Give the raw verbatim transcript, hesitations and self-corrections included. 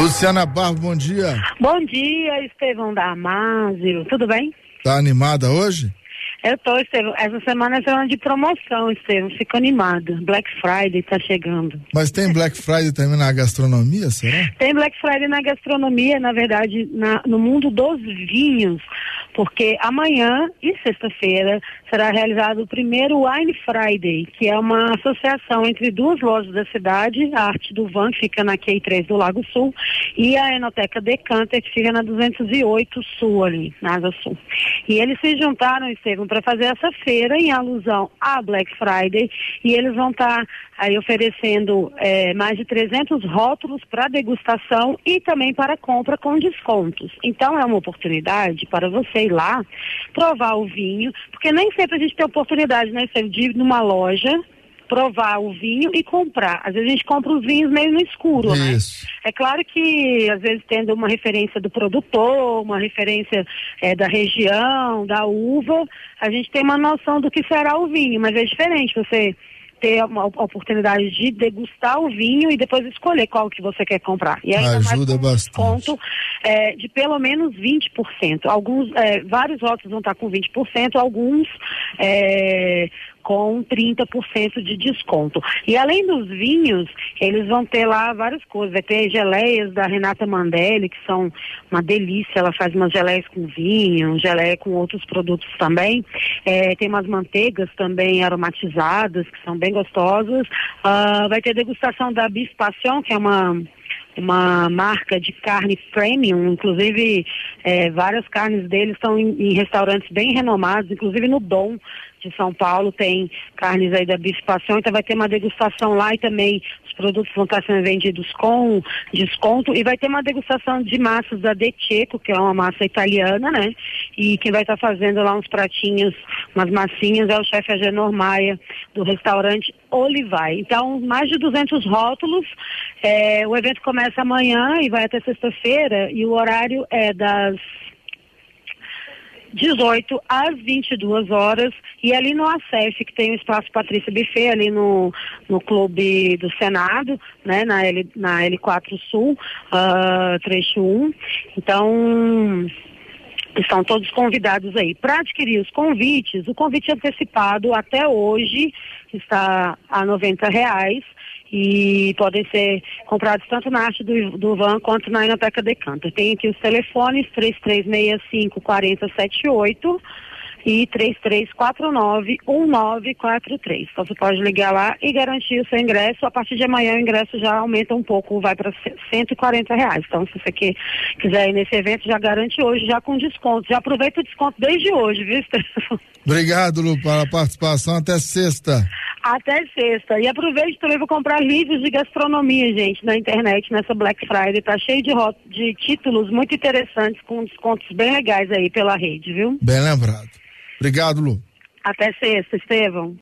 Luciana Barro, bom dia. Bom dia, Estevão Damasio. Tudo bem? Tá animada hoje? Eu tô, Estevão. Essa semana é semana de promoção, Estevão. Fico animada. Black Friday tá chegando. Mas tem Black Friday também na gastronomia, será? Tem Black Friday na gastronomia, na verdade, na, no mundo dos vinhos, porque amanhã e sexta-feira será realizado o primeiro Wine Friday, que é uma associação entre duas lojas da cidade, a Arte do Van, que fica na Q três do Lago Sul, e a Enoteca Decanter, que fica na duzentos e oito Sul ali, na Asa Sul. E eles se juntaram, Estevão, para fazer essa feira em alusão à Black Friday, e eles vão estar tá aí oferecendo é, mais de trezentos rótulos para degustação e também para compra com descontos. Então é uma oportunidade para você ir lá, provar o vinho, porque nem sempre a gente tem oportunidade, né, de ir numa loja, provar o vinho e comprar. Às vezes a gente compra os vinhos meio no escuro, Isso. né? É claro que, às vezes, tendo uma referência do produtor, uma referência é, da região, da uva, a gente tem uma noção do que será o vinho, mas é diferente você ter uma oportunidade de degustar o vinho e depois escolher qual que você quer comprar. E ainda ajuda mais com um bastante. desconto é, de pelo menos vinte por cento. Alguns, é, vários rótulos vão estar com vinte por cento, alguns é, com trinta por cento de desconto. E além dos vinhos, eles vão ter lá várias coisas. Vai ter geleias da Renata Mandelli, que são uma delícia. Ela faz umas geleias com vinho, geleia com outros produtos também. É, tem umas manteigas também aromatizadas, que são bem gostosas. Uh, vai ter degustação da Beef Passion, que é uma... uma marca de carne premium, inclusive é, várias carnes deles estão em, em restaurantes bem renomados, inclusive no Dom de São Paulo tem carnes aí da Beef Passion, então vai ter uma degustação lá e também os produtos vão estar sendo vendidos com desconto, e vai ter uma degustação de massas da De Cecco, que é uma massa italiana, né? E quem vai estar fazendo lá uns pratinhos, umas massinhas, é o chefe Agenor Maia, do restaurante Olivai. Então, mais de duzentos rótulos. É, o evento começa amanhã e vai até sexta-feira, e o horário é das dezoito às vinte e duas horas, e ali no A C E F, que tem o Espaço Patrícia Buffet, ali no, no Clube do Senado, né, na, L, na L quatro Sul, uh, trecho um. Então, estão todos convidados aí. Para adquirir os convites, o convite antecipado até hoje está a noventa reais. E podem ser comprados tanto na Arte do, do Van quanto na Enoteca Decanter. Tem aqui os telefones três três seis cinco, quatro zero sete oito e três três quatro nove, um nove quatro três. Então você pode ligar lá e garantir o seu ingresso. A partir de amanhã o ingresso já aumenta um pouco, vai para cento e quarenta reais. Então se você quer, quiser ir nesse evento, já garante hoje, já com desconto. Já aproveita o desconto desde hoje, viu, Estevão? Obrigado, Lu, pela participação. Até sexta. Até sexta. E aproveite também para comprar livros de gastronomia, gente, na internet, nessa Black Friday. Tá cheio de, rot- de títulos muito interessantes, com descontos bem legais aí pela rede, viu? Bem lembrado. Obrigado, Lu. Até sexta, Estevão.